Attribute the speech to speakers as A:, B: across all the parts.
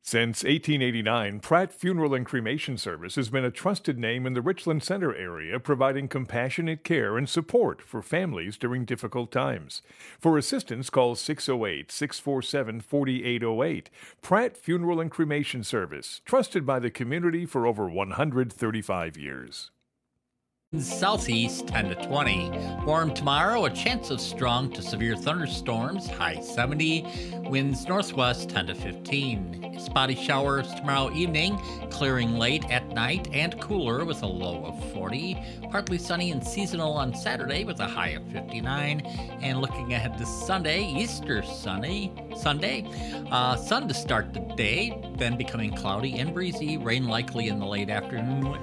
A: Since 1889, Pratt Funeral and Cremation Service has been a trusted name in the Richland Center area, providing compassionate care and support for families during difficult times. For assistance, call 608-647-4808. Pratt Funeral and Cremation Service, trusted by the community for over 135 years.
B: Southeast 10 to 20. Warm tomorrow, a chance of strong to severe thunderstorms, high 70. Winds northwest 10 to 15. Spotty showers tomorrow evening, clearing late at night and cooler with a low of 40. Partly sunny and seasonal on Saturday with a high of 59. And looking ahead to Sunday, Easter Sunday, sun to start the day, then becoming cloudy and breezy, rain likely in the late afternoon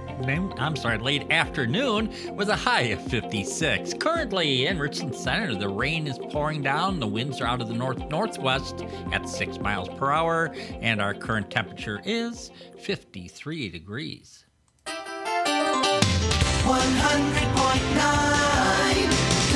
B: with a high of 56. Currently in Richland Center, the rain is pouring down. The winds are out of the northwest at 6 miles per hour, and our current temperature is 53 degrees.
C: 100.9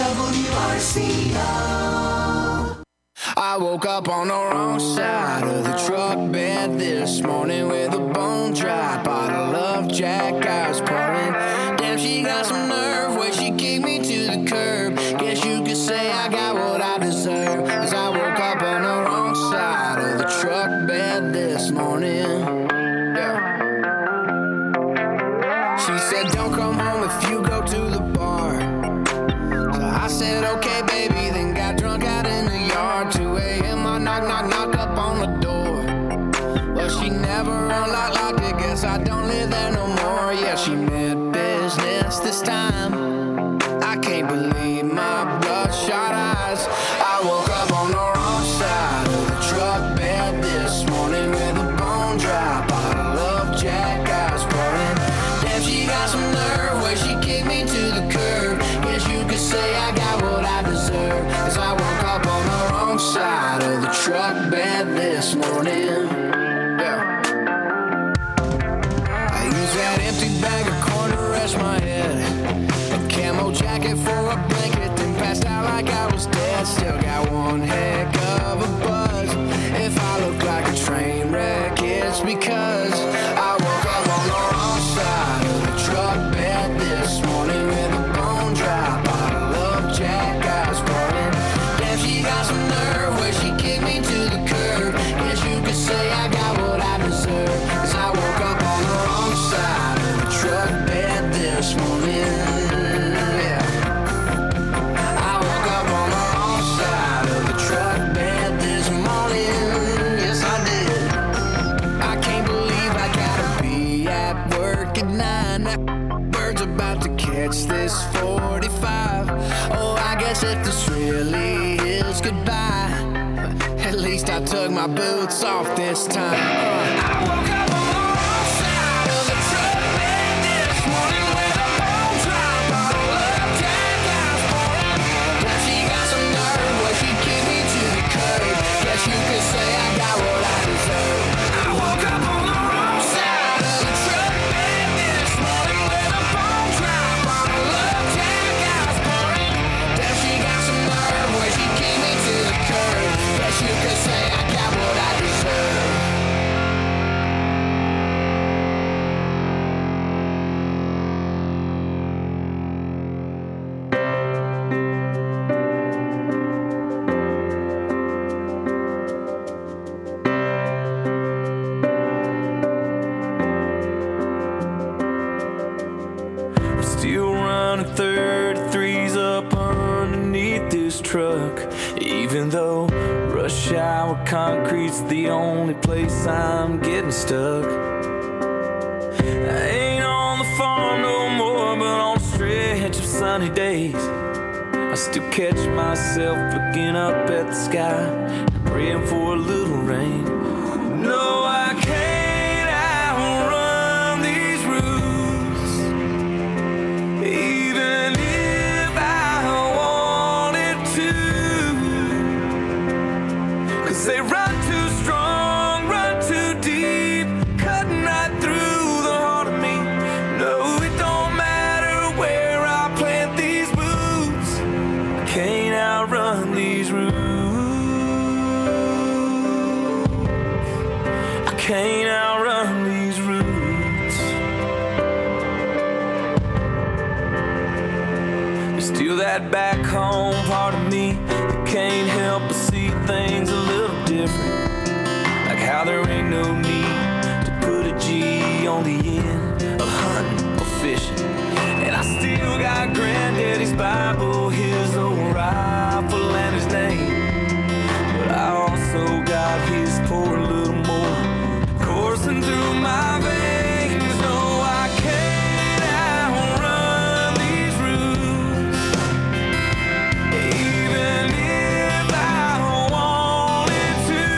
C: WRCO.
D: I woke up on the wrong side of the truck bed this morning with a bone dry bottle of Jack I was pouring. Damn, she got some nerve when she kicked me to the curb. Guess you could say I got what I deserve, 'cause I woke up on the wrong side of the truck bed this morning. Yeah. She said don't come home if you go to the bar. So I said okay baby, then got drunk out in the yard. 2 a.m. I knock up on the door. Well, she never unlocked it, guess I don't live there no more. Yeah, she meant business this time. I can't believe my bloodshot eyes. I woke up on the wrong side of the truck bed this morning with a bone dry bottle of Jack I was pouring. Damn, she got some nerve when she kicked me to the curb. Guess you could say I got what I deserve, 'cause I woke up on the wrong side of the truck bed this morning. Yeah. I use that empty bag of corn to rest my head, a camo jacket for a blanket, then passed out like I was dead. Still got one heck of a buzz. If I look like a train wreck, it's because I woke up on the wrong side of the truck bed this morning with a bone dry bottle of Jack I was pouring. Damn, she got some nerve when she kicked me to the curb. Guess you could say I got what I deserve, 'cause I woke up on the wrong side of the truck bed this morning. Yeah. I woke up on the wrong side of the truck bed this morning. Yes, I did. I can't believe I gotta be at work at 9. That bird's about to catch this 45. Oh, I guess if this really is goodbye, at least I took my boots off this time. I woke up on the wrong side of the truck bed this morning with a bone dry bottle of Jack I was pouring. Now she got some nerve when she kicked me to the curb. Guess you could say I got what I deserve. I woke up on the wrong side of the truck bed this morning with a bone dry bottle of Jack I was pouring. Now she got some nerve when she kicked me to the curb. Guess you could say I got what I deserve.
E: Still running 33s up underneath this truck, even though rush hour concrete's the only place I'm getting stuck. I ain't on the farm no more, but on a stretch of sunny days, I still catch myself looking up at the sky and praying for a little rain. No, I can't outrun these roots, even if I wanted to, 'cause they run too strong, run too deep, cutting right through the heart of me. No, it don't matter where I plant these boots, I can't outrun these roots. can't outrun these roots. There's still that back home part of me that can't help but see things a little different. Like how there ain't no need to put a G on the end of hunting or fishing. And I still got Granddaddy's Bible, his old rifle and his name. But I also got his poor little more coursing through my veins. No, I can't outrun these roots, even if I wanted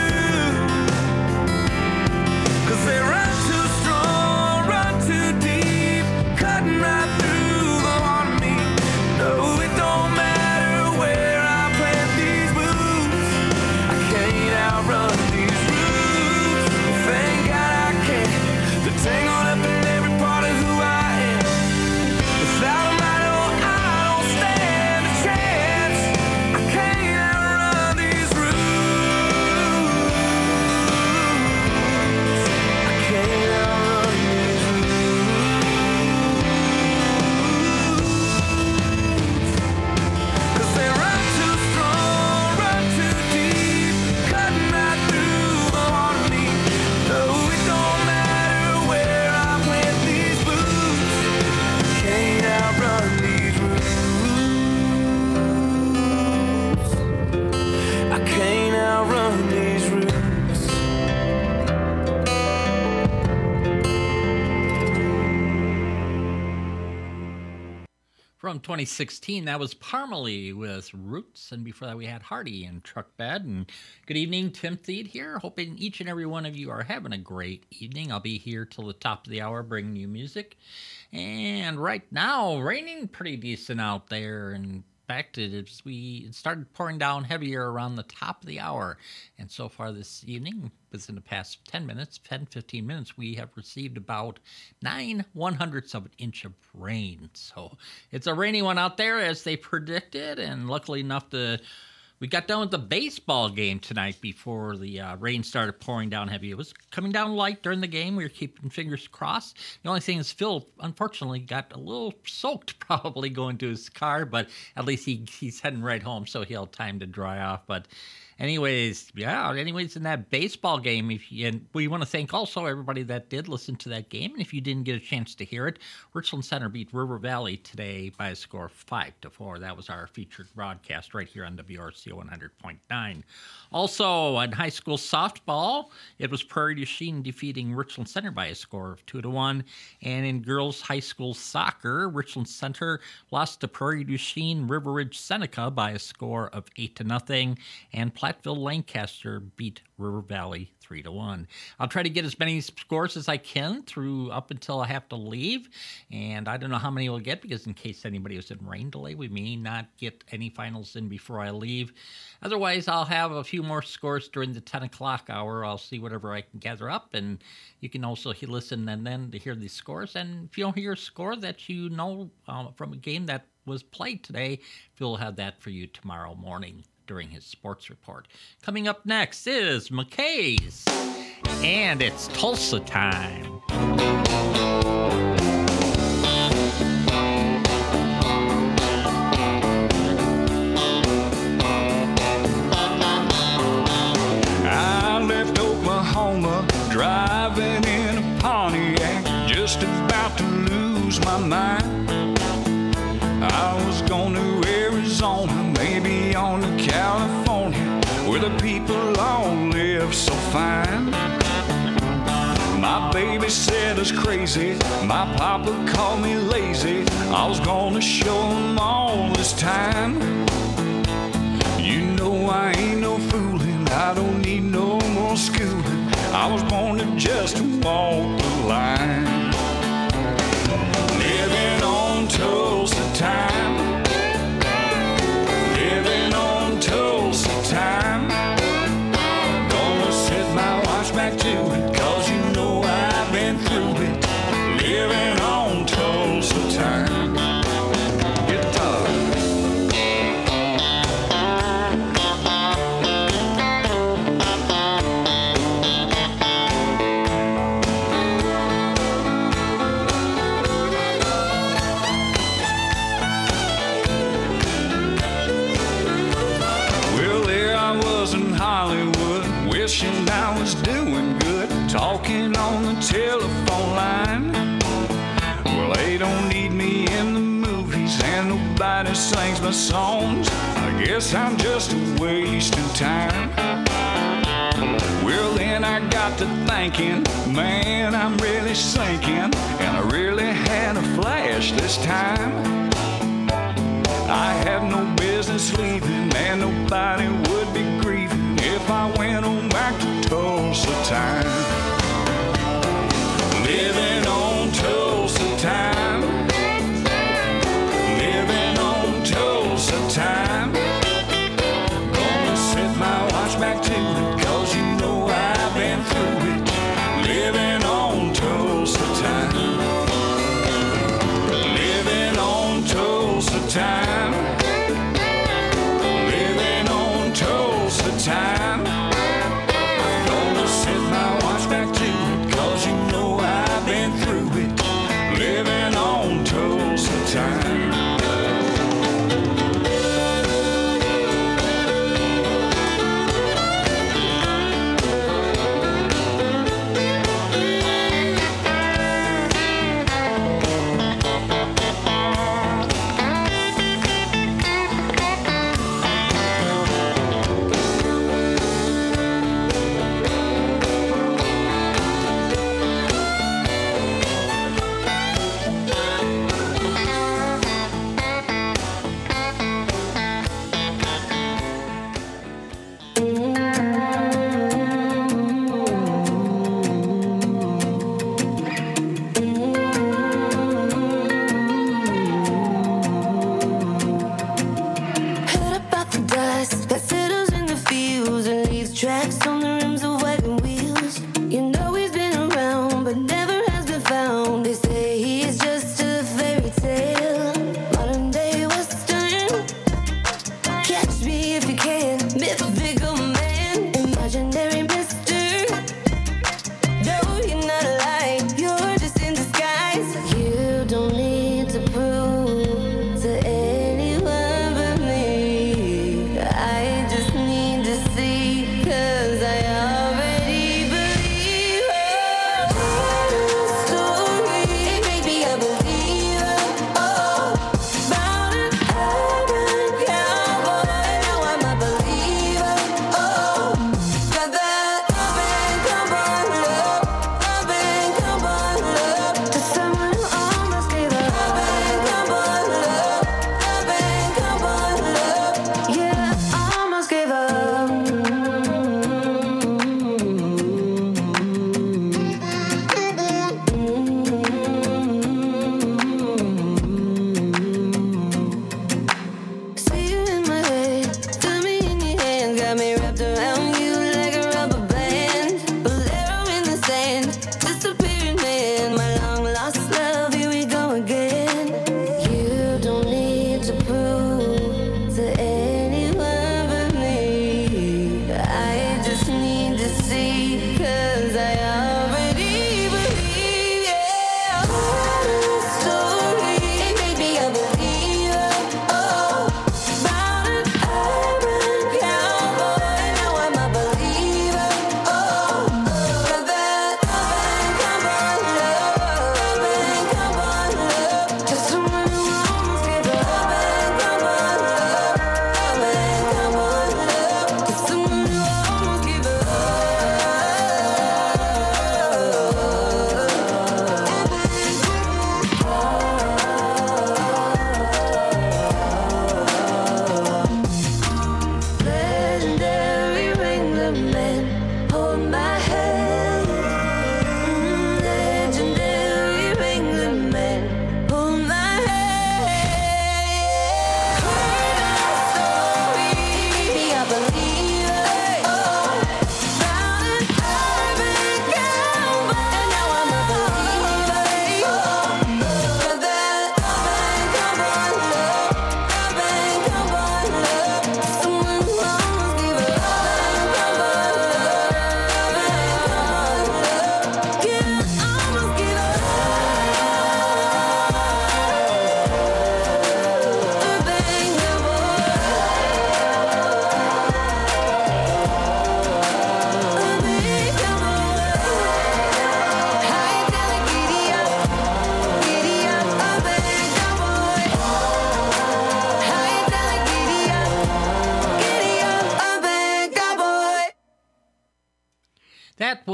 E: to. 'Cause they run too strong, run too deep, cutting right through the heart of me. No, it don't matter where I plant these boots, I can't outrun these roots. Thank God I can. They're tangled up in every part of who I am. Without them, I don't stand a chance. I can't outrun these roots. I can't outrun these roots. 'Cause they run too strong, run too deep, cutting right through the heart of me. No, it don't matter where I plant these boots, can't outrun these roots. I can't outrun these roots.
B: From 2016, that was Parmalee with Roots, and before that we had Hardy and Truck Bed. And good evening, Tim Thede here, hoping each and every one of you are having a great evening. I'll be here till the top of the hour bringing you music. And right now, raining pretty decent out there, and in fact, it started pouring down heavier around the top of the hour. And so far this evening, within the past 15 minutes, we have received about 9/100ths of an inch of rain. So it's a rainy one out there, as they predicted. And luckily enough, we got done with the baseball game tonight before the rain started pouring down heavy. It was coming down light during the game. We were keeping fingers crossed. The only thing is Phil, unfortunately, got a little soaked probably going to his car, but at least he's heading right home, so he'll have time to dry off. But anyways, in that baseball game, and we want to thank also everybody that did listen to that game. And if you didn't get a chance to hear it, Richland Center beat River Valley today by a score of 5-4. That was our featured broadcast right here on WRCO 100.9. Also, in high school softball, it was Prairie du Chien defeating Richland Center by a score of 2-1. And in girls high school soccer, Richland Center lost to Prairie du Chien River Ridge Seneca by a score of 8-0. And Platteville Lancaster beat River Valley 3-1. I'll try to get as many scores as I can through up until I have to leave, and I don't know how many we'll get, because in case anybody was in rain delay, we may not get any finals in before I leave. Otherwise, I'll have a few more scores during the 10 o'clock hour. I'll see whatever I can gather up, and you can also listen and then to hear these scores. And if you don't hear a score that you know from a game that was played today, Phil will have that for you tomorrow morning during his sports report. Coming up next is McKay's, and it's Tulsa time.
C: I left Oklahoma driving in a Pontiac, just about to lose my mind. I was going to Arizona, maybe on to California, where the people all live so fine. My baby said I was crazy, my papa called me lazy. I was gonna show him all this time. You know I ain't no fooling, I don't need no more schooling. I was born to just walk the line. Living on Tulsa time, living on Tulsa time. Gonna set my watch back to it, 'cause you know I've been through it. Living on Tulsa time. Guitar. talking on the telephone line. Well, they don't need me in the movies, and nobody sings my songs. I guess I'm just a waste of time. Well, then I got to thinking, man, I'm really sinking, and I really had a flash this time. I have no business leaving, and nobody would be grieving if I went on back to Tulsa time. Living on Tulsa time. Living on Tulsa time. Gonna set my watch back to it, 'cause you know I've been through it. Living on Tulsa time. Living on Tulsa time. Living on Tulsa time. Gonna set my watch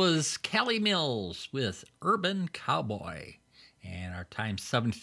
B: was Callie Mills with Urban Cowboy. And our time's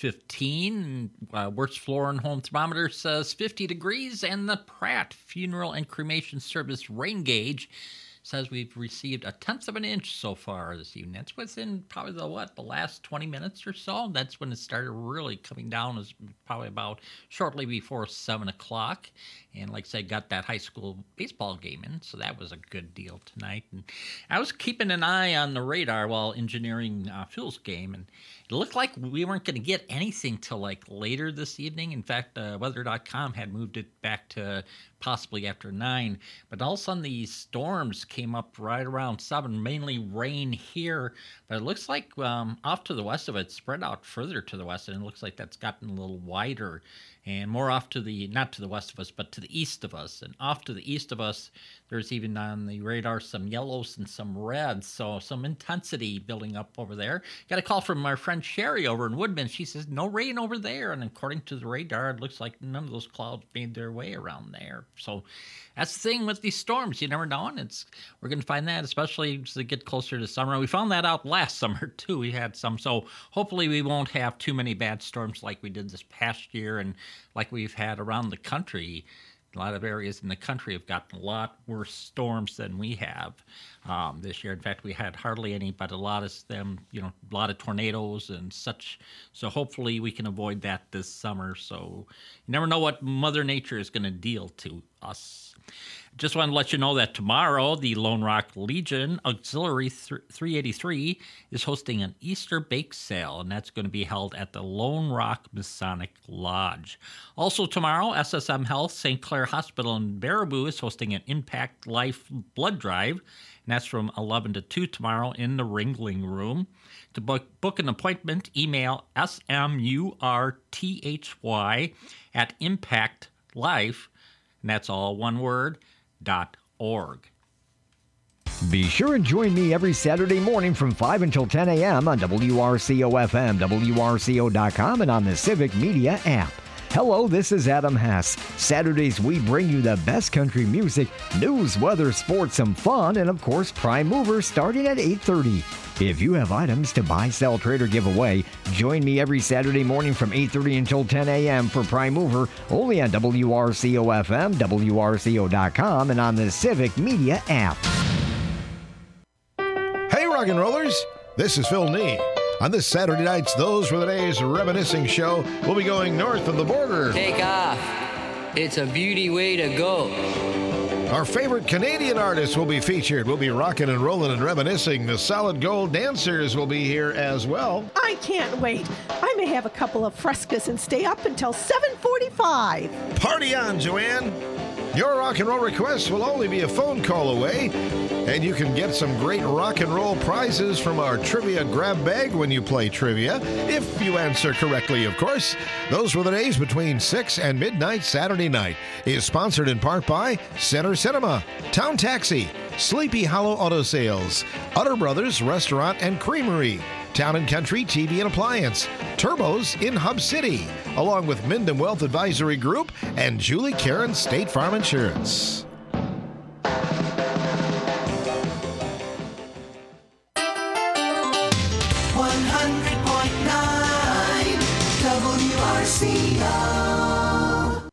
B: 7:15. Wertz Floor and Home Thermometer says 50 degrees, and the Pratt Funeral and Cremation Service rain gauge says we've received 1/10 of an inch so far this evening. That's within probably the last 20 minutes or so. That's when it started really coming down. It was probably about shortly before 7 o'clock. And like I said, got that high school baseball game in, so that was a good deal tonight. And I was keeping an eye on the radar while engineering Phil's game, and it looked like we weren't going to get anything till like later this evening. In fact, weather.com had moved it back to possibly after 9. But all of a sudden, these storms came up right around 7, mainly rain here. But it looks like off to the west of it, spread out further to the west, and it looks like that's gotten a little wider. And more off to the, not to the west of us, but to the east of us. And off to the east of us, there's even on the radar some yellows and some reds. So some intensity building up over there. Got a call from our friend Sherry over in Woodman. She says, no rain over there. And according to the radar, it looks like none of those clouds made their way around there. So that's the thing with these storms. You never know. And we're going to find that, especially as they get closer to summer. We found that out last summer, too. We had some. So hopefully we won't have too many bad storms like we did this past year and like we've had around the country. A lot of areas in the country have gotten a lot worse storms than we have this year. In fact, we had hardly any, but a lot of them, a lot of tornadoes and such. So hopefully we can avoid that this summer. So you never know what Mother Nature is going to deal to us. Just want to let you know that tomorrow, the Lone Rock Legion Auxiliary 383 is hosting an Easter bake sale, and that's going to be held at the Lone Rock Masonic Lodge. Also tomorrow, SSM Health St. Clair Hospital in Baraboo is hosting an Impact Life blood drive, and that's from 11 to 2 tomorrow in the Ringling Room. To book an appointment, email smurthy@impactlife, and that's all one word, .org.
F: Be sure and join me every Saturday morning from 5 until 10 a.m. on WRCO-FM, WRCO.com, and on the Civic Media app. Hello, this is Adam Hess. Saturdays, we bring you the best country music, news, weather, sports, some fun, and of course, Prime Mover starting at 8:30. If you have items to buy, sell, trade, or give away, join me every Saturday morning from 8:30 until 10 a.m. for Prime Mover, only on WRCO-FM, WRCO.com, and on the Civic Media app.
G: Hey, rock and rollers, this is Phil Nee. On this Saturday night's Those Were the Days Reminiscing show, we'll be going north of the border.
H: Take off. It's a beauty way to go.
G: Our favorite Canadian artists will be featured. We'll be rocking and rolling and reminiscing. The Solid Gold Dancers will be here as well.
I: I can't wait. I may have a couple of frescas and stay up until 7:45.
G: Party on, Joanne. Your rock and roll requests will only be a phone call away, and you can get some great rock and roll prizes from our trivia grab bag when you play trivia, if you answer correctly, of course. Those Were the Days between 6 and midnight Saturday night is sponsored in part by Center Cinema, Town Taxi, Sleepy Hollow Auto Sales, Utter Brothers Restaurant and Creamery, Town and Country TV and Appliance, Turbos in Hub City, along with Minden Wealth Advisory Group and Julie Karen State Farm Insurance.
D: WRCO.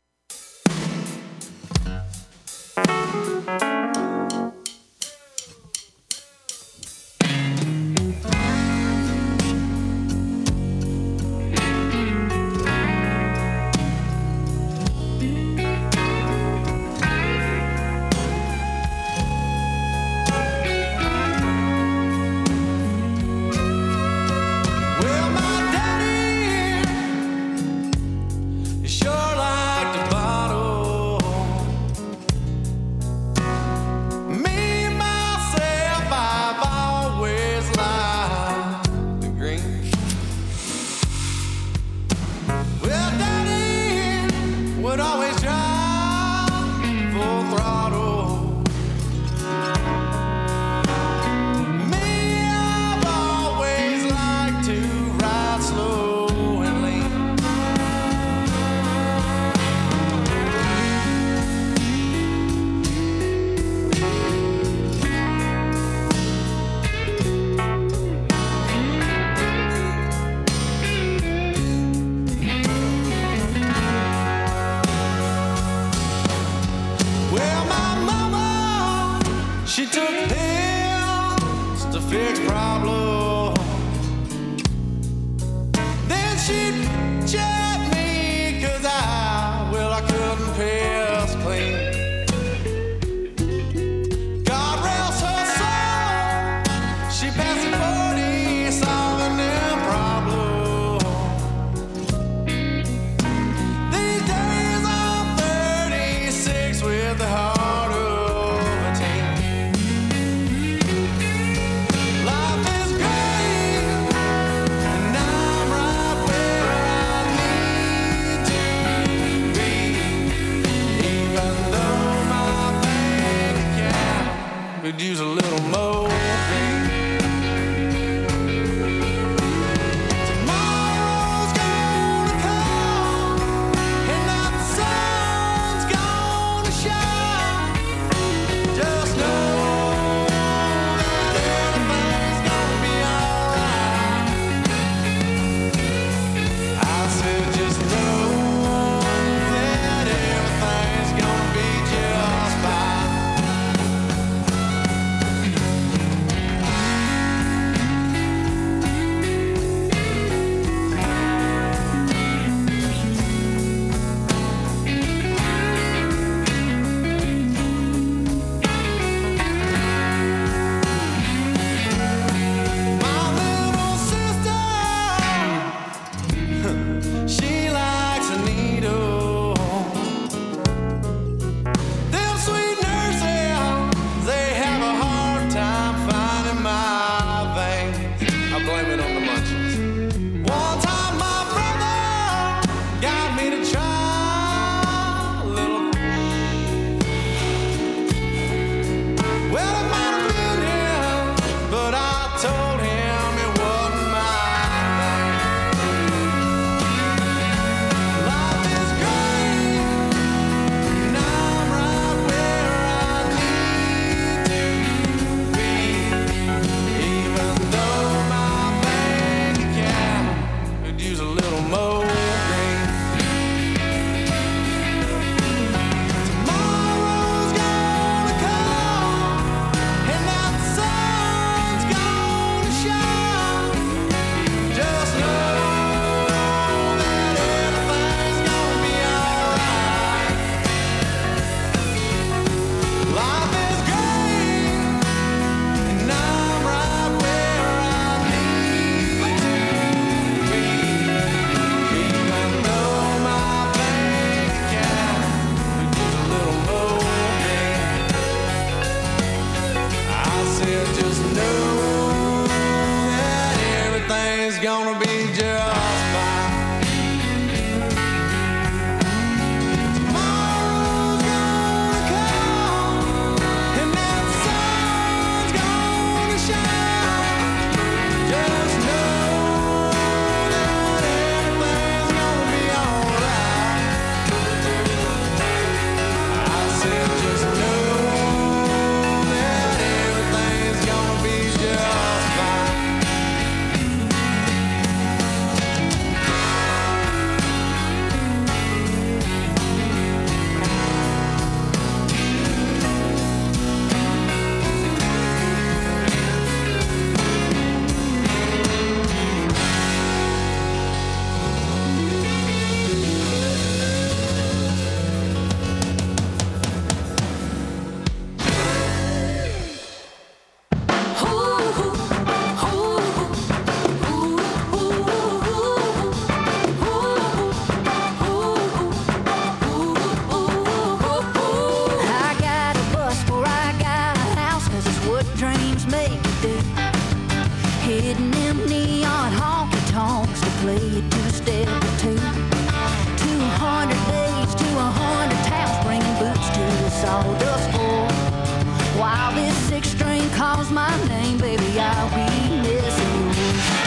J: hitting them neon honky tonks to play a two-step or two. 200 days to 100 towns, bringing boots to the sawdust floor. While this six-string calls my name, baby, I'll be missing you.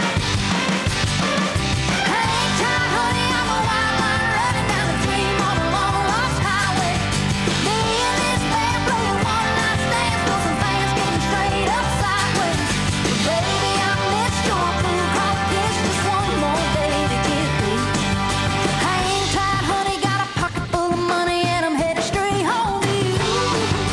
J: Hang tight, honey, I'm a wild line running down the dream on a long-lost highway. Me and this band playing one-night stands, till some fans getting straight up sideways. But baby, I missed your food call kiss, just one more day to get me. Hang tight, honey, got a pocket full of money and I'm headed straight home to you.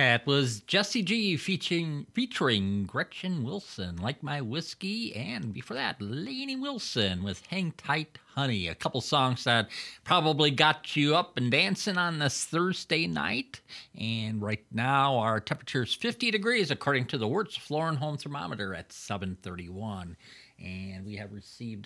B: That was Jesse G featuring Gretchen Wilson, Like My Whiskey, and before that, Lainey Wilson with Hang Tight Honey. A couple songs that probably got you up and dancing on this Thursday night. And right now, our temperature is 50 degrees according to the Wirtz Floor and Home Thermometer at 7:31. And we have received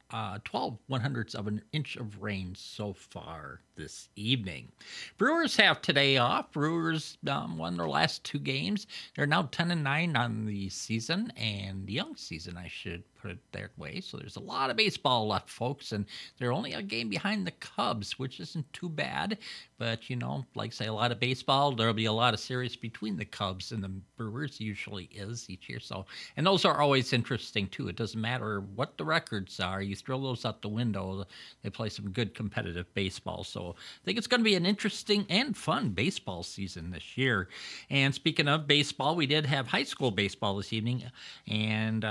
B: 12 1/100ths of an inch of rain so far this evening. Brewers have today off. Brewers won their last 2 games. They're now 10-9 on the season, and young season, I should put it that way. So there's a lot of baseball left, folks, and they're only a game behind the Cubs, which isn't too bad. But, you know, like say, a lot of baseball, there'll be a lot of series between the Cubs and the Brewers, usually is each year. So, and those are always interesting, too. It doesn't matter what the records are. You throw those out the window, they play some good competitive baseball. So I think it's going to be an interesting and fun baseball season this year. And speaking of baseball, we did have high school baseball this evening, and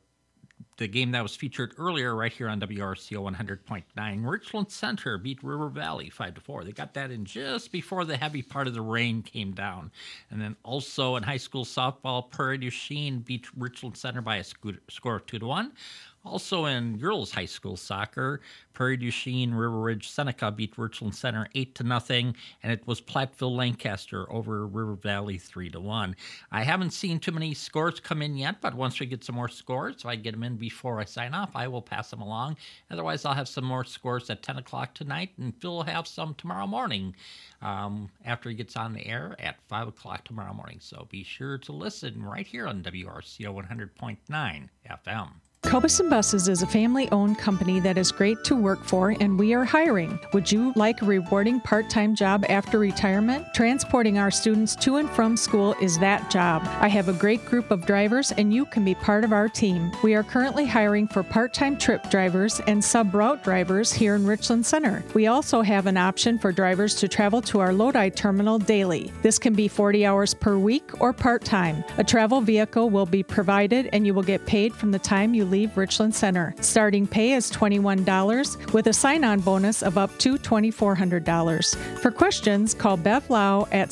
B: the game that was featured earlier right here on WRCO 100.9, Richland Center beat River Valley 5-4. They got that in just before the heavy part of the rain came down. And then also in high school softball, Prairie du Chien beat Richland Center by a score of 2-1. Also in girls high school soccer, Prairie du Chien River Ridge Seneca beat Richland Center 8-0, and it was Platteville Lancaster over River Valley 3-1. I haven't seen too many scores come in yet, but once we get some more scores, if I get them in before I sign off, I will pass them along. Otherwise, I'll have some more scores at 10 o'clock tonight, and Phil will have some tomorrow morning after he gets on the air at 5 o'clock tomorrow morning. So be sure to listen right here on WRCO 100.9 FM.
K: Cobeson Buses is a family-owned company that is great to work for, and we are hiring. Would you like a rewarding part-time job after retirement? Transporting our students to and from school is that job. I have a great group of drivers, and you can be part of our team. We are currently hiring for part-time trip drivers and sub-route drivers here in Richland Center. We also have an option for drivers to travel to our Lodi terminal daily. This can be 40 hours per week or part-time. A travel vehicle will be provided, and you will get paid from the time you leave Richland Center. Starting pay is $21 with a sign-on bonus of up to $2,400. For questions, call Bev Lau at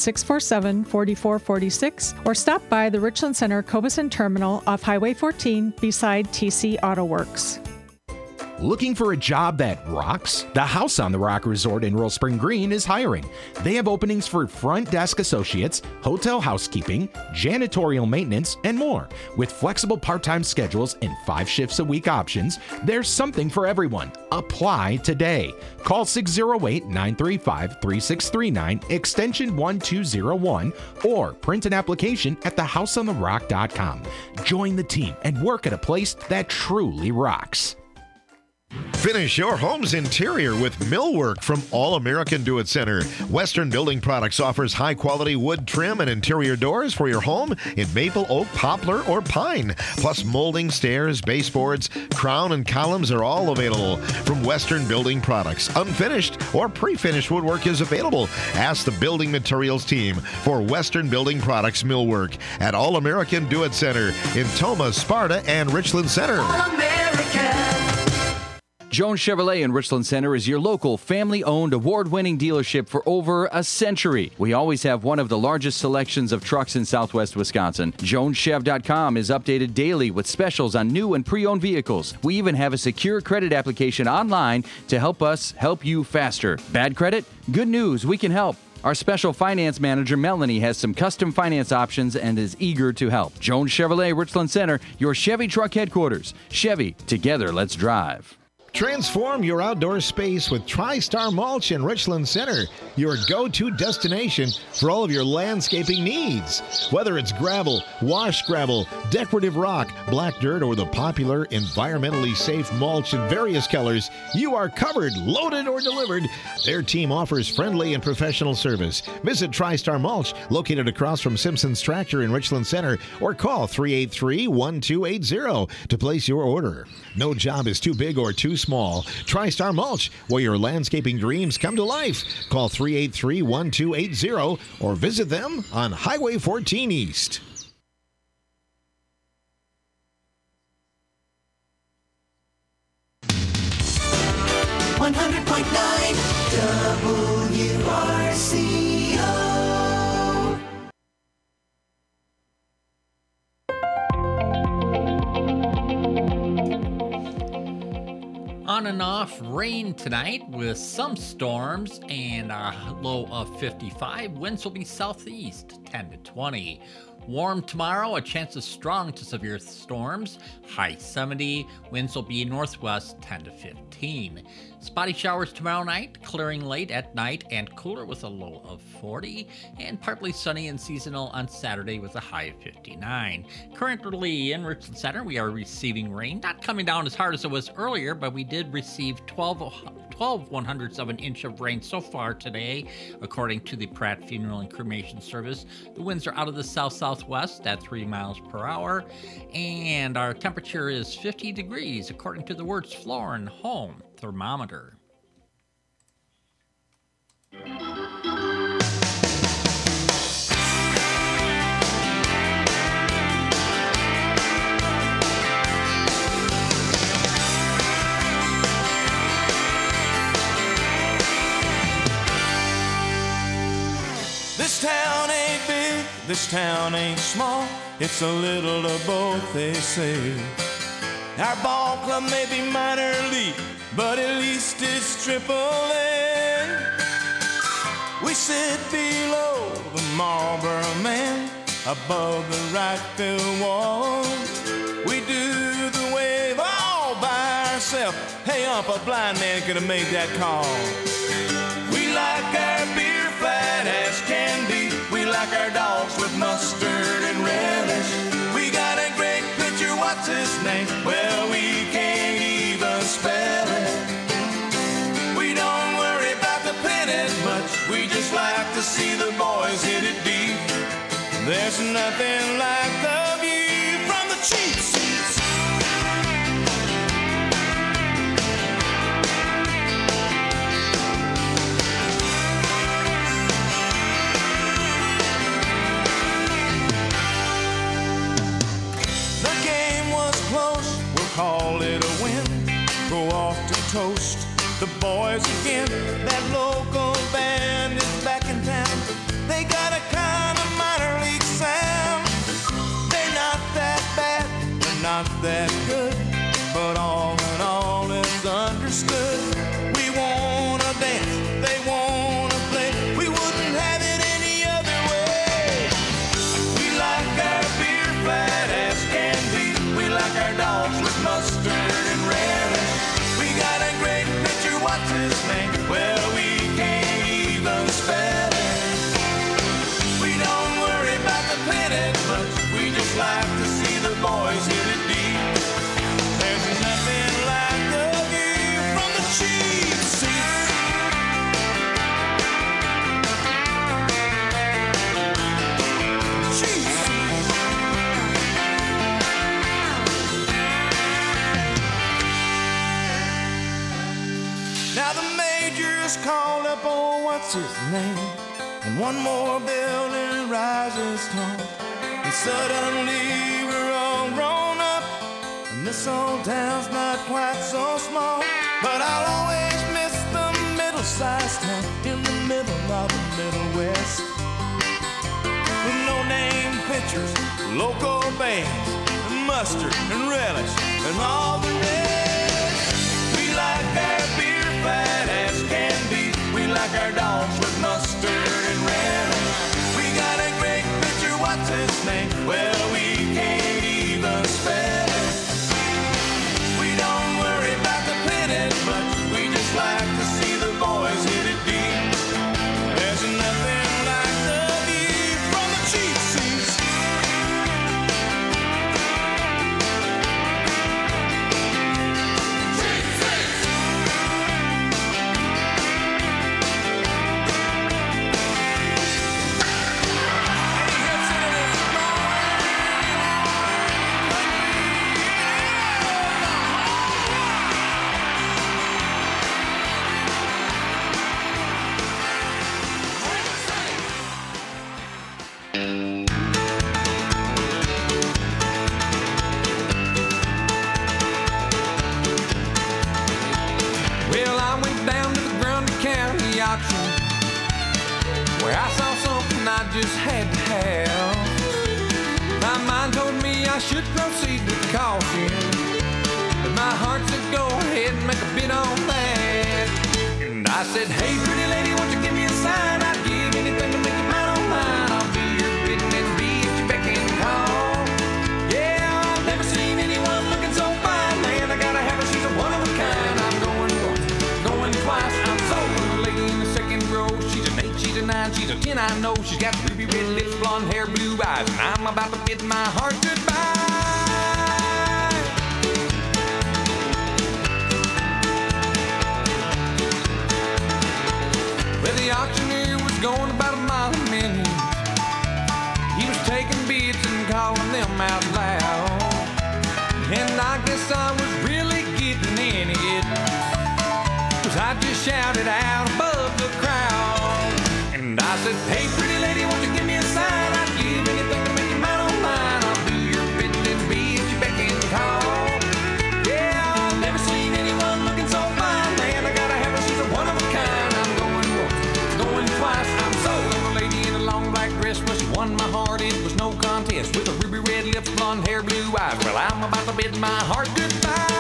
K: 647-4446 or stop by the Richland Center Cobeson Terminal off Highway 14 beside TC Auto Works.
L: Looking for a job that rocks? The House on the Rock Resort in Royal Spring Green is hiring. They have openings for front desk associates, hotel housekeeping, janitorial maintenance, and more. With flexible part-time schedules and 5 shifts a week options, there's something for everyone. Apply today. Call 608-935-3639, extension 1201, or print an application at thehouseontherock.com. Join the team and work at a place that truly rocks.
G: Finish your home's interior with millwork from All American Do It Center. Western Building Products offers high-quality wood trim and interior doors for your home in maple, oak, poplar, or pine. Plus molding, stairs, baseboards, crown, and columns are all available from Western Building Products. Unfinished or pre-finished woodwork is available. Ask the Building Materials team for Western Building Products millwork at All American Do It Center in Tomah, Sparta, and Richland Center.
D: All American.
M: Jones Chevrolet in Richland Center is your local family-owned award-winning dealership for over a century. We always have one of the largest selections of trucks in southwest Wisconsin. JonesChev.com is updated daily with specials on new and pre-owned vehicles. We even have a secure credit application online to help us help you faster. Bad credit? Good news, we can help. Our special finance manager, Melanie, has some custom finance options and is eager to help. Jones Chevrolet, Richland Center, your Chevy truck headquarters. Chevy, together, let's drive.
G: Transform your outdoor space with TriStar Mulch in Richland Center, your go-to destination for all of your landscaping needs. Whether it's gravel, washed gravel, decorative rock, black dirt, or the popular environmentally safe mulch in various colors, you are covered, loaded, or delivered. Their team offers friendly and professional service. Visit TriStar Mulch, located across from Simpson's Tractor in Richland Center, or call 383-1280 to place your order. No job is too big or too small. TriStar Mulch, where your landscaping dreams come to life. Call 383-1280 or visit them on Highway 14 East.
D: WRCO.
B: On and off rain tonight with some storms and a low of 55. Winds will be southeast 10 to 20. Warm tomorrow, a chance of strong to severe storms, high 70. Winds will be northwest 10 to 15. Spotty showers tomorrow night, clearing late at night and cooler with a low of 40. And partly sunny and seasonal on Saturday with a high of 59. Currently in Richland Center, we are receiving rain, not coming down as hard as it was earlier, but we did receive 12 1/100ths of an inch of rain so far today, according to the Pratt Funeral and Cremation Service. The winds are out of the south-southwest at 3 miles per hour, and our temperature is 50 degrees, according to the Words Floor and Home thermometer.
E: This town ain't big, this town ain't small. It's a little of both, they say. Our ball club may be minor league, but at least it's Triple-A. We sit below the Marlboro Man, above the right field wall. We do the wave all by ourselves. Hey, a blind man could have made that call. We like our beer flat as can be. We like our dogs with mustard and relish. We got a great pitcher, what's his name? Well, we can't even spell it. We don't worry about the pennant much. We just like to see the boys hit it deep. There's nothing like the view from the cheap seats. Call it a win, go off to toast the boys again. That local band is back in town. They got a kind of minor league sound. They're not that bad, they're not that good, but all in all it's understood. We wanna dance, they wanna play. We wouldn't have it any other way. We like our beer flat as can be. We like our dogs with mustard and relish. We got a great pitcher, what's his name? Well, we can't even spell it. We don't worry about the pennant much. We just like to see the boys hit it deep. There's nothing like the view from the cheap seats. Cheap seats. Now the majors called up, oh, what's his name? And one more building rises tall. And suddenly we're all grown up, and this old town's not quite so small. But I'll always miss the middle-sized town in the middle of the Middle West. With no-name pitchers, local bands, and mustard and relish, and all the rest. We like our beer flat as can be. We like our dogs with mustard and relish. We got a great pitcher, what's his name? Well, we can't even spell it. We don't worry about the pennant much. We just like to see the boys hit it deep. There's nothing like the view from the cheap seats.
N: Well, I went down to the Grundy County auction where I saw something I just had to have. My mind told me I should proceed with caution, but my heart said go ahead and make a bid 10 I know. She's got ruby red lips, blonde hair, blue eyes, and I'm about to bid my heart goodbye. Well, the auctioneer was going about a mile a minute. He was taking bids and calling them out loud. And I guess I was really getting in it, 'cause I just shouted out above the crowd. And I said, hey, pretty lady, won't you give me a sign? I'd give anything to make you mine on mine. I'll do your bidding and be at your beck and call. Yeah, I've never seen anyone looking so fine. Man, I gotta have her, she's a one of a kind. I'm going once, going twice. I'm sold on a lady in a long black dress. Well, she won my heart, it was no contest. With her ruby red lips, blonde hair, blue eyes. Well, I'm about to bid my heart goodbye.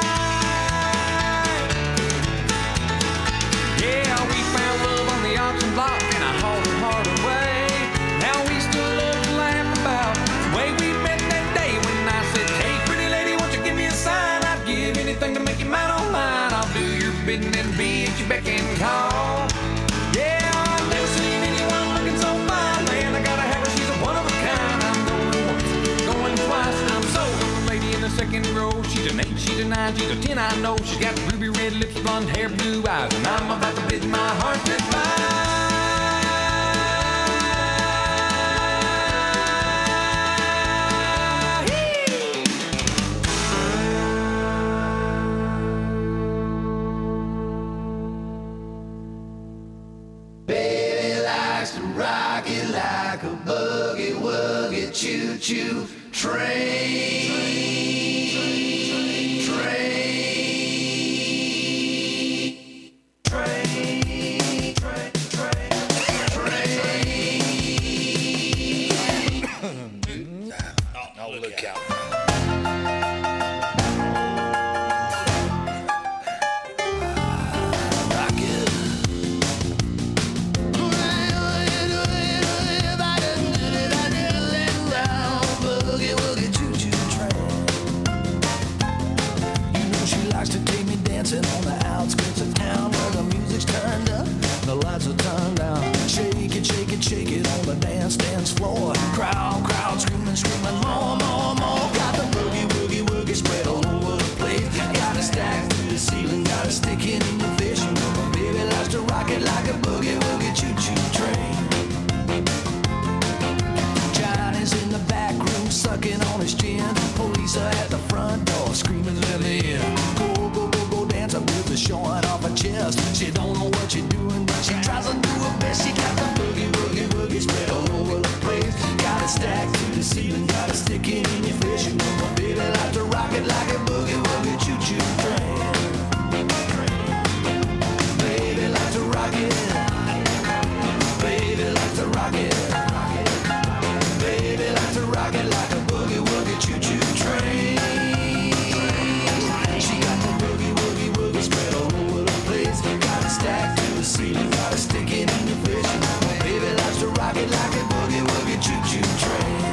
N: Yeah, we found love on the auction block and I hauled her heart away. Now we still love to laugh about the way we met that day when I said, hey, pretty lady, won't you give me a sign? I'd give anything to make you mine on mine. I'll do your bidding and be at your beck and call. Yeah, I've never seen anyone looking so fine. Man, I gotta have her, she's a one of a kind. I'm going once, going twice. I'm sold on the lady in the second row. She's an 8, she's a 9, she's a 10, I know. She's got ruby red lips, blonde hair, blue eyes, and I'm about to bid my heart goodbye.
D: Baby likes to rock it like a boogie woogie choo-choo train.
O: Oh, look out.
D: On the outskirts of town where the music's turned up, the lights are turned down. Shake it, shake it, shake it on the dance floor. Crowd screaming, screaming, more, more, more. Got the boogie, woogie, woogie spread all over the place. Got it stacked through the ceiling, got it sticking in your face. You know my baby likes to rock it like a boogie, woogie, choo-choo train. Johnny's in the back room sucking on his gin. Police are at the front door screaming, let me in. Showing off her chest. She don't know what she's doing, but she tries to do her best. She got the boogie, woogie, woogie spread all over the place. Got it stacked to the ceiling, got it sticking in your face. You know my baby like to rock it like a boogie, woogie, choo-choo train. Baby like to rock it. Baby like to rock it. Baby like to rock it like a boogie, woogie, choo-choo train. Stacked to the ceiling, got a stick it in your face. You know my baby likes to rock it like a boogie woogie choo-choo train.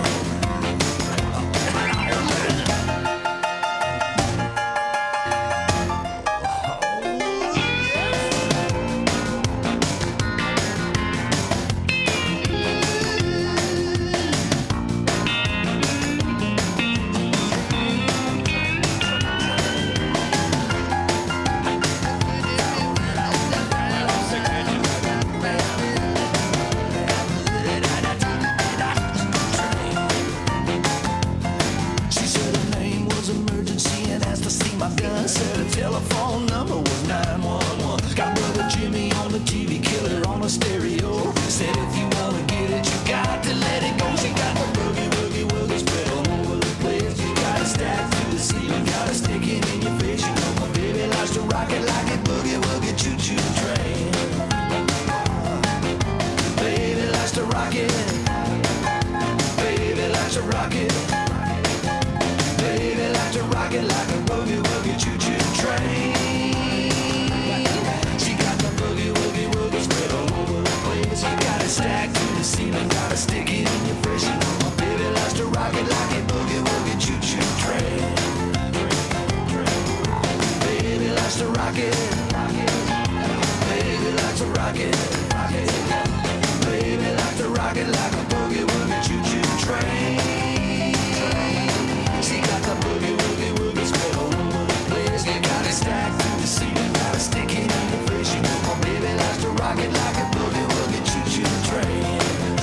D: rock it. Baby likes to rock it. baby likes to rock it like a boogie woogie choo-choo train. She got the boogie woogie woogie spread all over the place. They got it stacked to the ceiling, got it sticking in the fridge. My baby likes to rock it like a boogie woogie choo-choo train.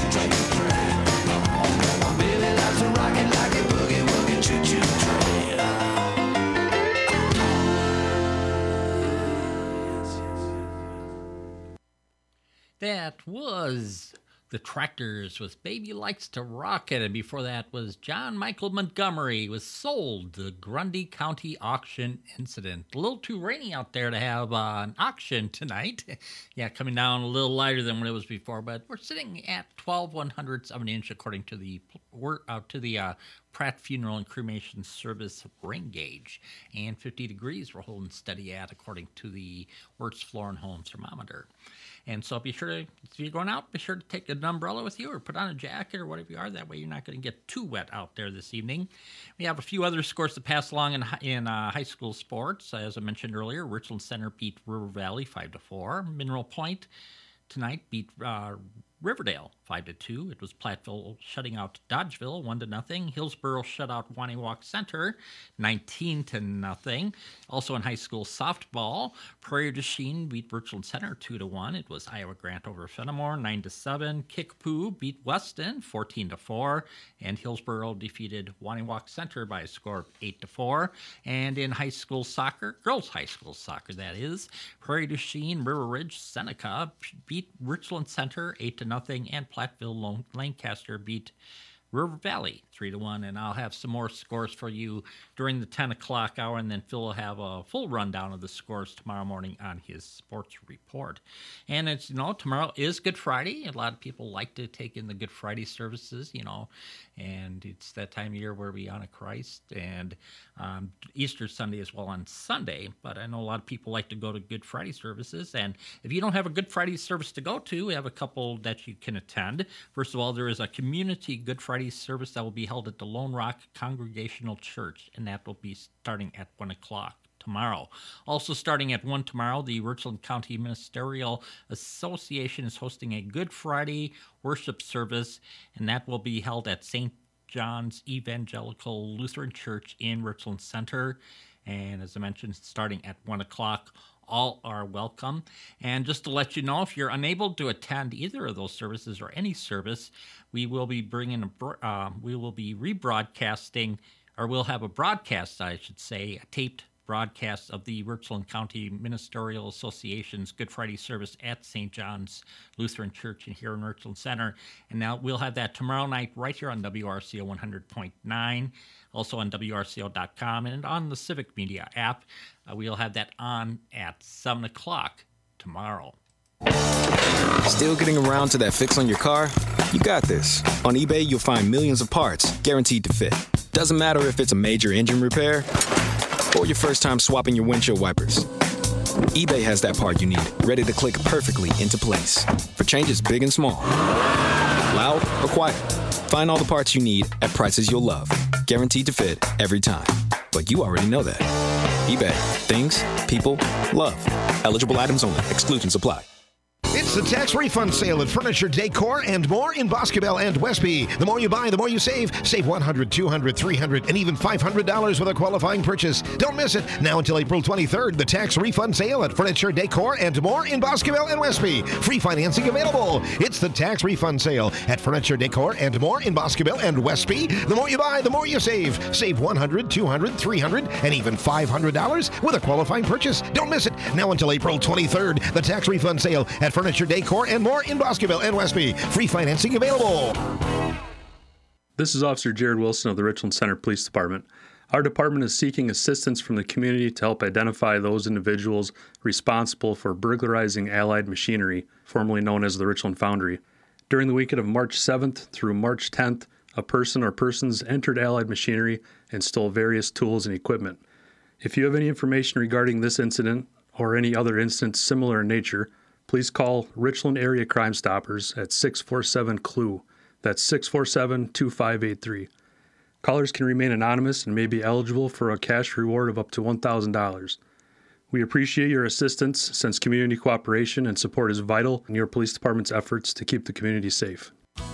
D: My baby likes to rock it like a boogie woogie choo-choo train.
B: That was the Tractors with Baby Likes to Rock It. And before that was John Michael Montgomery with Sold, the Grundy County Auction Incident. A little too rainy out there to have an auction tonight. Yeah, coming down a little lighter than what it was before, but we're sitting at 12/100ths of an inch according to the Pratt Funeral and Cremation Service rain gauge. And 50 degrees we're holding steady at according to the Wirtz Floor and Home thermometer. And so be sure to, if you're going out, be sure to take an umbrella with you or put on a jacket or whatever you are. That way you're not going to get too wet out there this evening. We have a few other scores to pass along in high school sports. As I mentioned earlier, Richland Center beat River Valley 5-4. Mineral Point tonight beat Riverdale 5-2. It was Platteville shutting out Dodgeville 1-0. Hillsboro shut out Waniwak Center 19-0. Also in high school softball, Prairie du Chien beat Richland Center 2-1. It was Iowa Grant over Fenimore 9-7. Kickapoo beat Weston 14-4, and Hillsboro defeated Waniwak Center by a score of 8-4. And in high school soccer, girls high school soccer that is, Prairie du Chien River Ridge Seneca beat Richland Center 8-0, and Platteville Lancaster beat River Valley 3-1. And I'll have some more scores for you during the 10 o'clock hour, and then Phil will have a full rundown of the scores tomorrow morning on his sports report. And it's, tomorrow is Good Friday. A lot of people like to take in the Good Friday services, and it's that time of year where we honor Christ, and Easter Sunday as well on Sunday. But I know a lot of people like to go to Good Friday services, and if you don't have a Good Friday service to go to, we have a couple that you can attend. First of all, there is a community Good Friday service that will be held at the Lone Rock Congregational Church, and that will be starting at 1 o'clock tomorrow. Also starting at 1 tomorrow, the Richland County Ministerial Association is hosting a Good Friday worship service, and that will be held at St. John's Evangelical Lutheran Church in Richland Center. And as I mentioned, starting at 1 o'clock. All are welcome. And just to let you know, if you're unable to attend either of those services or any service, we will be rebroadcasting, or we'll have a broadcast, I should say, a taped broadcast of the Richland County Ministerial Association's Good Friday service at St. John's Lutheran Church here in Richland Center. And now we'll have that tomorrow night right here on WRCO 100.9, also on WRCO.com, and on the Civic Media app. We'll have that on at 7 o'clock tomorrow.
P: Still getting around to that fix on your car? You got this. On eBay, you'll find millions of parts guaranteed to fit. Doesn't matter if it's a major engine repair or your first time swapping your windshield wipers. eBay has that part you need, ready to click perfectly into place for changes big and small. Loud or quiet, find all the parts you need at prices you'll love. Guaranteed to fit every time. But you already know that. eBay. Things, people, love. Eligible items only. Exclusions apply.
G: It's the tax refund sale at Furniture Decor and More in Boscobel and Westby. The more you buy, the more you save. Save $100, $200, $300, and even $500 with a qualifying purchase. Don't miss it. Now until April 23rd, the tax refund sale at Furniture Decor and More in Boscobel and Westby. Free financing available. It's the tax refund sale at Furniture Decor and More in Boscobel and Westby. The more you buy, the more you save. Save $100, $200, $300, and even $500 with a qualifying purchase. Don't miss it. Now until April 23rd, the tax refund sale at Furniture Decor and More in Boscobel and Westby. Free financing available.
Q: This is Officer Jared Wilson of the Richland Center Police Department. Our department is seeking assistance from the community to help identify those individuals responsible for burglarizing Allied machinery, formerly known as the Richland Foundry. During the weekend of March 7th through March 10th, a person or persons entered Allied machinery and stole various tools and equipment. If you have any information regarding this incident or any other incidents similar in nature, please call Richland Area Crime Stoppers at 647-CLUE. That's 647-2583. Callers can remain anonymous and may be eligible for a cash reward of up to $1,000. We appreciate your assistance since community cooperation and support is vital in your police department's efforts to keep the community safe.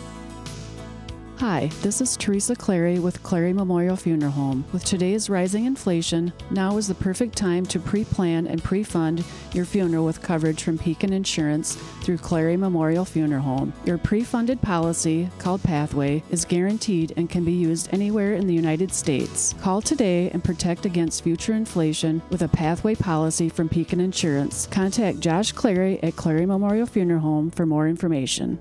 R: Hi, this is Teresa Clary with Clary Memorial Funeral Home. With today's rising inflation, now is the perfect time to pre-plan and pre-fund your funeral with coverage from Pekin Insurance through Clary Memorial Funeral Home. Your pre-funded policy, called Pathway, is guaranteed and can be used anywhere in the United States. Call today and protect against future inflation with a Pathway policy from Pekin Insurance. Contact Josh Clary at Clary Memorial Funeral Home for more information.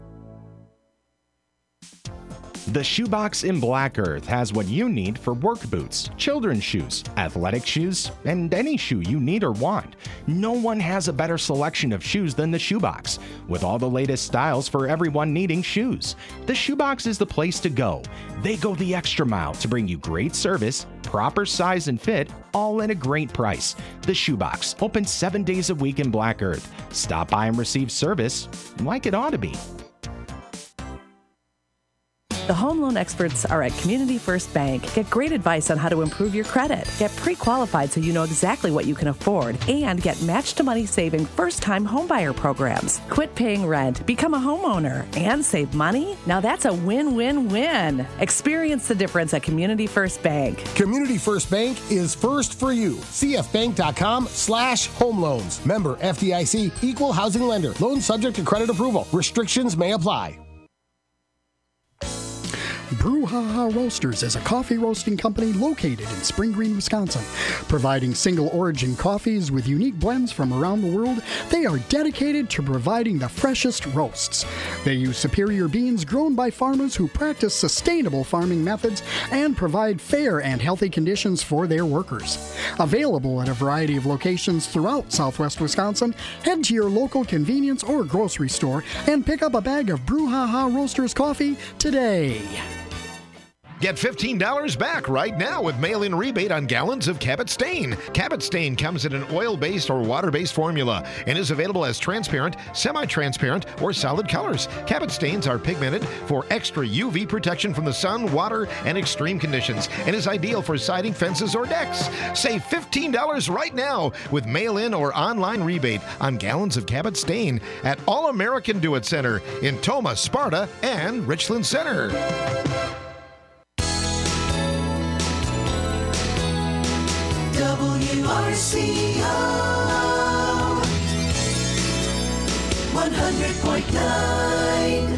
L: The Shoebox in Black Earth has what you need for work boots, children's shoes, athletic shoes, and any shoe you need or want. No one has a better selection of shoes than the Shoebox, with all the latest styles for everyone needing shoes. The Shoebox is the place to go. They go the extra mile to bring you great service, proper size and fit, all at a great price. The Shoebox, open 7 days a week in Black Earth. Stop by and receive service like it ought to be.
S: The home loan experts are at Community First Bank. Get great advice on how to improve your credit. Get pre-qualified so you know exactly what you can afford. And get match-to-money saving first-time homebuyer programs. Quit paying rent, become a homeowner, and save money? Now that's a win-win-win. Experience the difference at Community First Bank.
T: Community First Bank is first for you. cfbank.com/home loans. Member FDIC, equal housing lender. Loan subject to credit approval. Restrictions may apply.
U: Brouhaha Roasters is a coffee roasting company located in Spring Green, Wisconsin. Providing single origin coffees with unique blends from around the world, they are dedicated to providing the freshest roasts. They use superior beans grown by farmers who practice sustainable farming methods and provide fair and healthy conditions for their workers. Available at a variety of locations throughout southwest Wisconsin, head to your local convenience or grocery store and pick up a bag of Brouhaha Roasters coffee today.
G: Get $15 back right now with mail-in rebate on gallons of Cabot Stain. Cabot Stain comes in an oil-based or water-based formula and is available as transparent, semi-transparent, or solid colors. Cabot Stains are pigmented for extra UV protection from the sun, water, and extreme conditions and is ideal for siding, fences, or decks. Save $15 right now with mail-in or online rebate on gallons of Cabot Stain at All American Do-It Center in Tomah, Sparta, and Richland Center.
D: WRCO 100.9.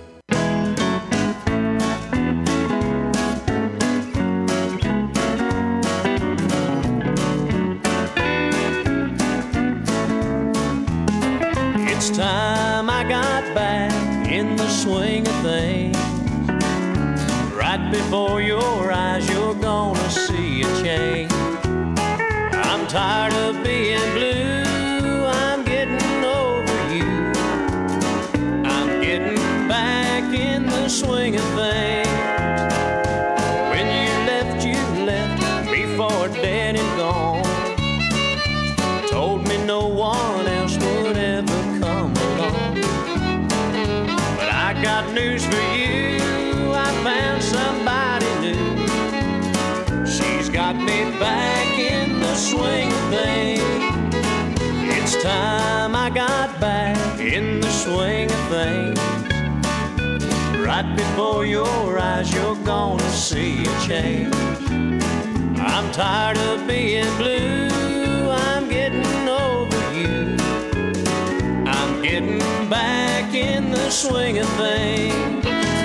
V: It's time I got back in the swing of things. Right before your eyes, you're gonna see a change. I'm tired of being blue, I'm getting over you. I'm getting back in the swing of things. When you left before dead and gone. Told me no one else would ever come along. But I got news for you, I found somebody new. She's got me back in the swing of things. It's time I got back in the swing of things. Right before your eyes, you're gonna see a change. I'm tired of being blue, I'm getting over you. I'm getting back in the swing of things.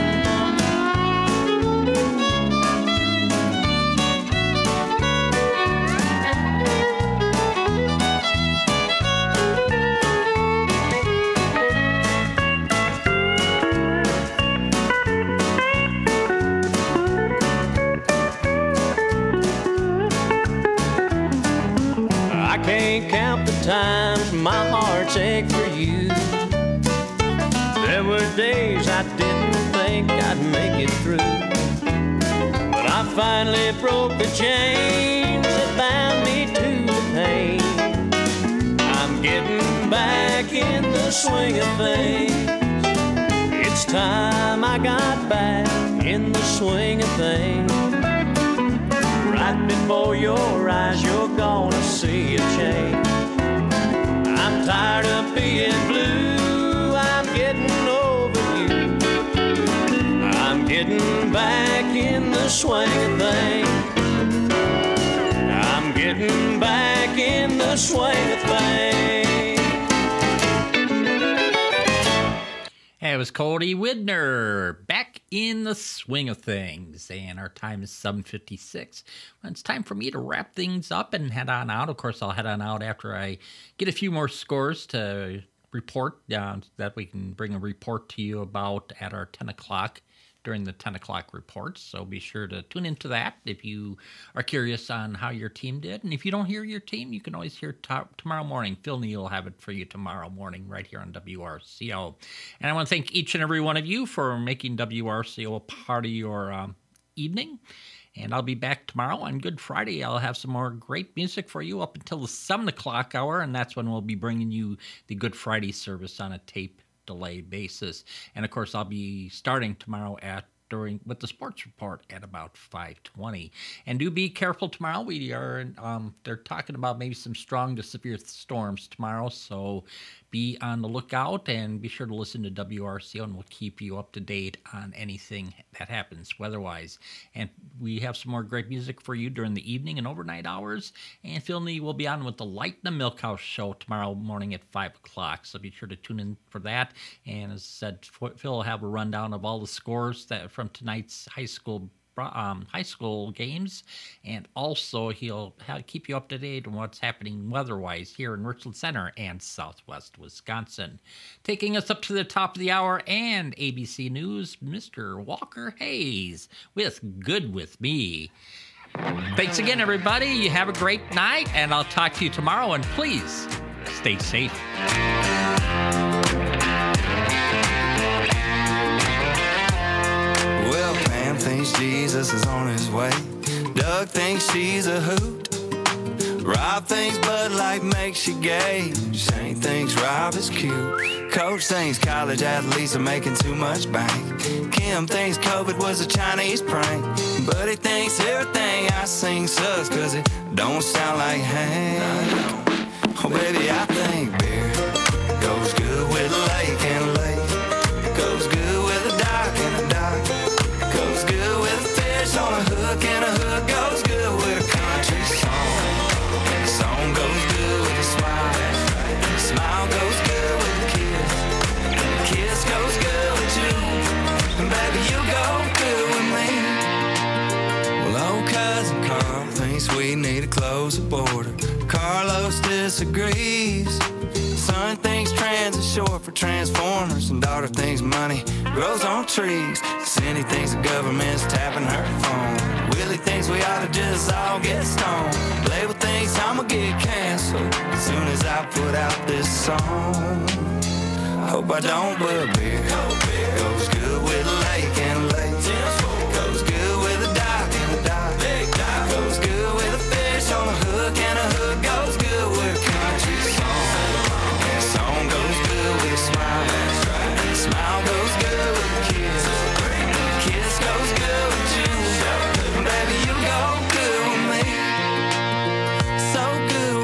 V: Can't count the times my heart's ached for you. There were days I didn't think I'd make it through, but I finally broke the chains that bound me to the pain. I'm getting back in the swing of things. It's time I got back in the swing of things. Right before your eyes, you're gonna see a change. I'm tired of being blue, I'm getting over you. I'm getting back in the swing of things. I'm getting back in the swing of things.
B: Hey, it was Cody Widner, back in the swing of things, and our time is 7:56. Well, it's time for me to wrap things up and head on out. Of course, I'll head on out after I get a few more scores to report, that we can bring a report to you about at our 10 o'clock, during the 10 o'clock reports. So be sure to tune into that if you are curious on how your team did. And if you don't hear your team, you can always hear tomorrow morning. Phil Neal will have it for you tomorrow morning right here on WRCO. And I want to thank each and every one of you for making WRCO a part of your evening. And I'll be back tomorrow on Good Friday. I'll have some more great music for you up until the 7 o'clock hour, and that's when we'll be bringing you the Good Friday service on a tape delay basis. And of course, I'll be starting tomorrow with the sports report at about 5:20. And do be careful tomorrow. We are they're talking about maybe some strong to severe storms tomorrow, so be on the lookout and be sure to listen to WRCO, and we'll keep you up to date on anything that happens weather-wise. And we have some more great music for you during the evening and overnight hours. And Phil Nee will be on with the Light in the Milk House show tomorrow morning at 5 o'clock. So be sure to tune in for that. And as I said, Phil will have a rundown of all the scores that from tonight's high school games, and also he'll keep you up to date on what's happening weather-wise here in Richland Center and Southwest Wisconsin. Taking us up to the top of the hour and ABC News, Mr. Walker Hayes with Good With Me. Thanks again, everybody. You have a great night, and I'll talk to you tomorrow, and please stay safe.
A: Well, Pam thinks Jesus is on his way. Doug thinks she's a hoot. Rob thinks Bud Light makes you gay. Shane thinks Rob is cute. Coach thinks college athletes are making too much bank. Kim thinks COVID was a Chinese prank. Buddy thinks everything I sing sucks, cause it don't sound like Hank. Oh baby, I think beer goes good with a lake and a lake. Goes good with a dock and a dock. Goes good with a fish on a hook, and a hook goes good with a country song. And the song goes good with a smile. And the smile goes good with a kiss. And the kiss goes good with you. And baby, you go good with me. Well, old cousin Carl thinks we need to close the border. Carlos disagrees. Son thinks trans is short for transformers, and daughter thinks money grows on trees. Cindy thinks the government's tapping her phone. Willie thinks we ought to just all get stoned. Label thinks I'ma get canceled as soon as I put out this song. I hope I don't, but beer goes good with a lake and a lake. Goes good with a dock and a dock. Goes good with a fish on a hook, and a hook goes good with a country song. And a song goes good with a smile. And a smile goes good with a kiss. And a kiss goes good with you. And baby, you go good with me. So good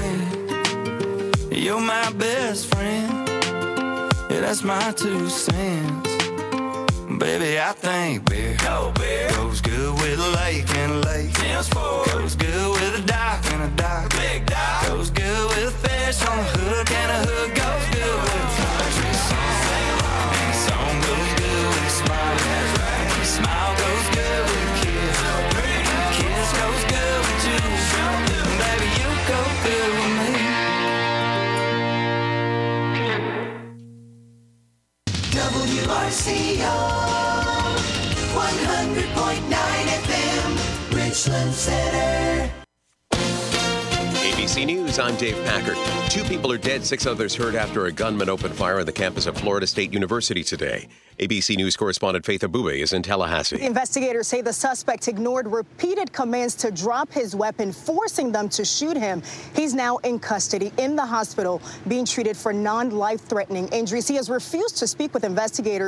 A: with me. You're my best friend. Yeah, that's my 2 cents. Baby, I think beer goes good with a lake and a lake. Goes good with a dock and a dock. Goes good with a fish on a hook, and a hook goes good with a country song. And a song goes good with a smile. And a smile goes good with a kiss. And a kiss goes good with you. And baby, you go good with me.
D: WRCO 100.9 FM, Richland Center.
C: ABC News, I'm Dave Packard. 2 people are dead, 6 others hurt after a gunman opened fire on the campus of Florida State University today. ABC News correspondent Faith Abube is in Tallahassee.
W: Investigators say the suspect ignored repeated commands to drop his weapon, forcing them to shoot him. He's now in custody in the hospital, being treated for non-life-threatening injuries. He has refused to speak with investigators.